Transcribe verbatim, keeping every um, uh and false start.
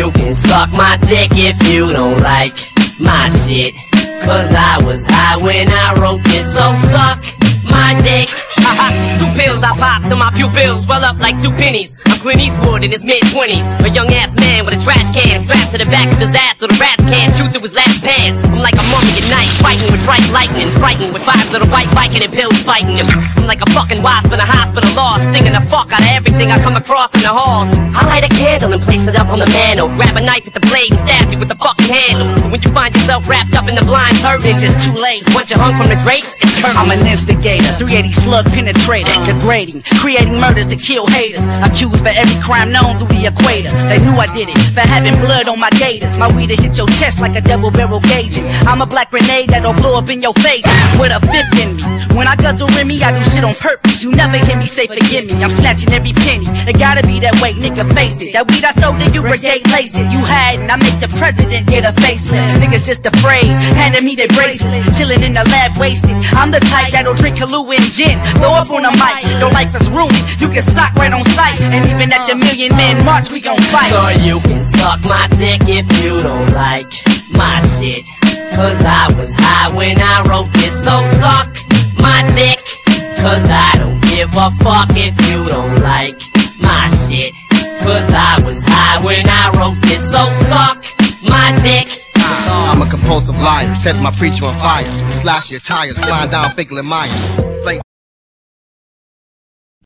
you can suck my dick if you don't like my shit. Cause I was high when I wrote this, so suck my dick. Two pills I popped till my pupils swell up like two pennies. I'm Clint Eastwood in his mid-twenties, a young-ass man with a trash can strapped to the back of his ass so the rats can't shoot through his last pants. I'm like a mummy at night, fighting with bright lightning, frightened with five little white Vicodin pills fighting him. I'm like a fucking wasp in a hospital lost, stinging the fuck out of everything I come across in the halls. I light a candle and place it up on the mantle, grab a knife with the blade and stab me with the fucking handle. So when you find yourself wrapped up in the blind curtain, it's just too late. Once you're hung from the drapes, it's curtain. I'm an instigator, three eighty slug penetrator, degrading, creating murders to kill haters, accused for every crime known through the equator. They knew I did it for having blood on my gators. My weed'll hit your chest like a double barrel gauging. I'm a black grenade that'll blow up in your face with a fifth in me. When I guzzle Remy, I do shit on purpose. You never hear me say forgive me. I'm snatching every penny. It gotta be that way, nigga, face it. That weed I sold to you, brigade lace it. You hadn't, I make the president get a facelift. Niggas just afraid, handing me their bracelet, chilling in the lab wasted. I'm the type that'll drink Kahlua and gin, throw up on a mic. Your life is ruined, you get socked right on sight. And even at the Million Man March, we gon' fight. So you can suck my dick if you don't like my shit. Cause I was high when I wrote this, so suck my dick. Cause I don't give a fuck if you don't like my shit. Cause I was high when I wrote this, so suck my dick. I'm a compulsive liar, set my preacher on fire, slash your tires, flying down Finkel and Myers.